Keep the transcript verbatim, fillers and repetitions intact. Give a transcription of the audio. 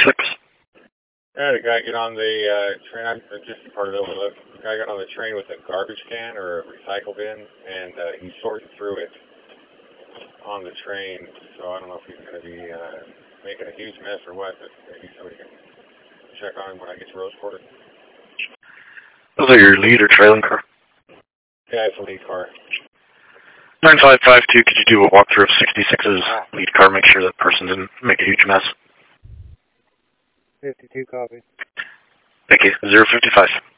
six. I had a guy get on the uh, train, I'm just part of the overlook. A guy got on the train with a garbage can or a recycle bin, and uh, he sorted through it on the train. So I don't know if he's going to be uh, making a huge mess or what, but maybe somebody can check on him when I get to Rose Quarter. Was that your lead or trailing car? Yeah, it's a lead car. nine five five two, could you do a walkthrough of sixty-six's lead car, make sure that person didn't make a huge mess? fifty-two, copy. Thank you. zero fifty-five.